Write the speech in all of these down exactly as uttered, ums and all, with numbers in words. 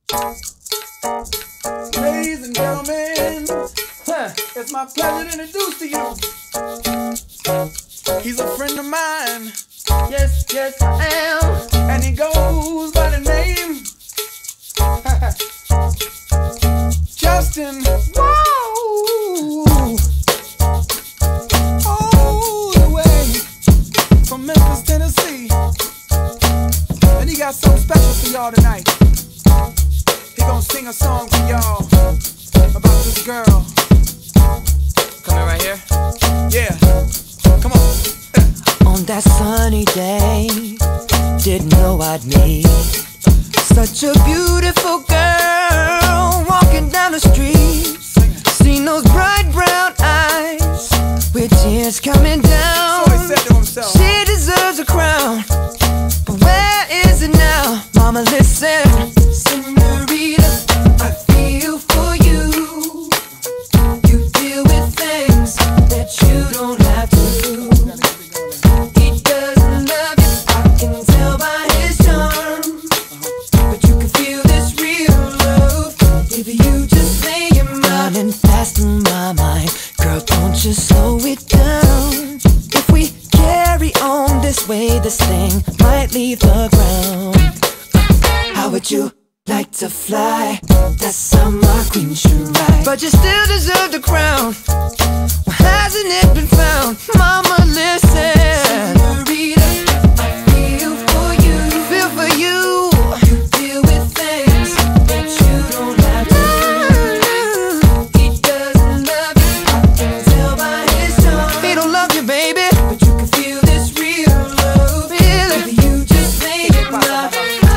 Ladies and gentlemen, huh, it's my pleasure to introduce to you. He's a friend of mine. Yes, yes, I am. And he goes by the name Justin. Whoa! All the way from Memphis, Tennessee. And he got something special for y'all tonight. He gonna sing a song for y'all about this girl. Coming right here? Yeah. Come on. On that sunny day, didn't know I'd meet such a beautiful girl walking down the street. Seen those bright brown eyes with tears coming down. So he said to himself, she deserves a crown, but where is it now? Mama, listen, señorita, I feel for you. You deal with things that you don't have to. He doesn't love you, I can tell by his charm, but you can feel this real love if you just lay your mind. Running fast in my mind, girl, don't you slow it down. If we carry on this way, this thing might leave the ground. How would you like to fly? That's how my queen should ride. But you still deserve the crown. Well, hasn't it been found? Mama, listen, señorita, I feel for you. Feel for you. You deal with things that you don't have to do. He doesn't love you, I can tell by his charm. He don't love you, baby, but you can feel this real love. Feel it. If you just lay it down.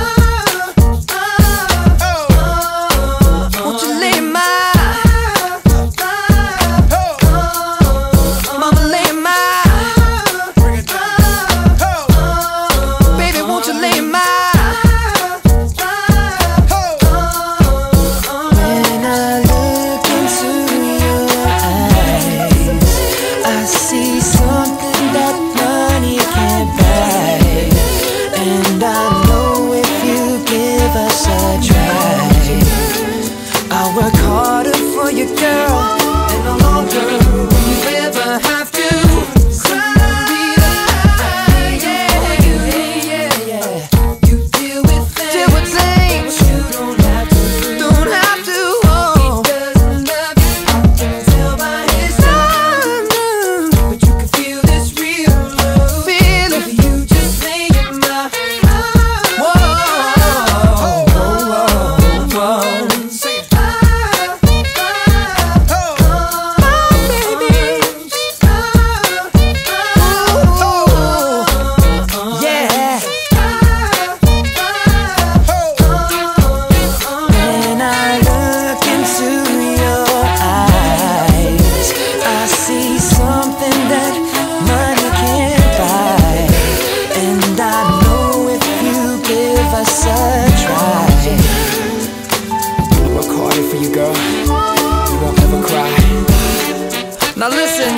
Now listen,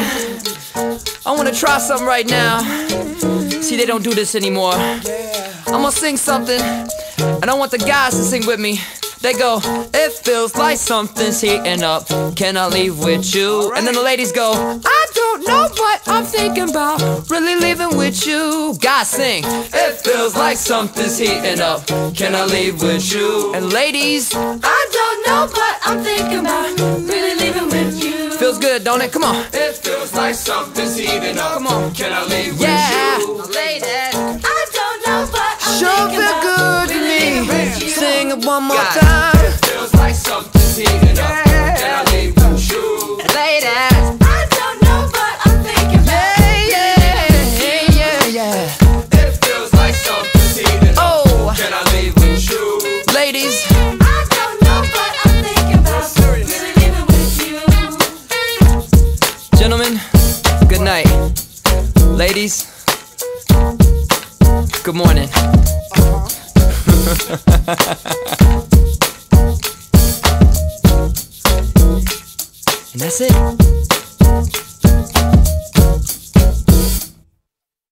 I wanna try something right now. See, they don't do this anymore. I'm gonna sing something, and I want the guys to sing with me. They go, it feels like something's heating up, can I leave with you? And then the ladies go, I don't know what I'm thinking about, really leaving with you. Guys sing, it feels like something's heating up, can I leave with you? And ladies, I don't know what I'm thinking about, really leaving with you. Feels good, don't it? Come on. It feels like something's heating up. Come on. Can I leave yeah. with you? Ladies, I don't know what I'm sure thinking feel about, good to really me. Sing it one more God. time. It feels like something's heating up. Can I leave with you? ladies, I don't know what I'm thinking about. Yeah, yeah, yeah, yeah. It feels like something's heating up. Oh. Can I leave with you? Ladies, I don't know what I'm thinking about, really leaving with you. gentlemen, good night. Ladies, good morning. And that's it.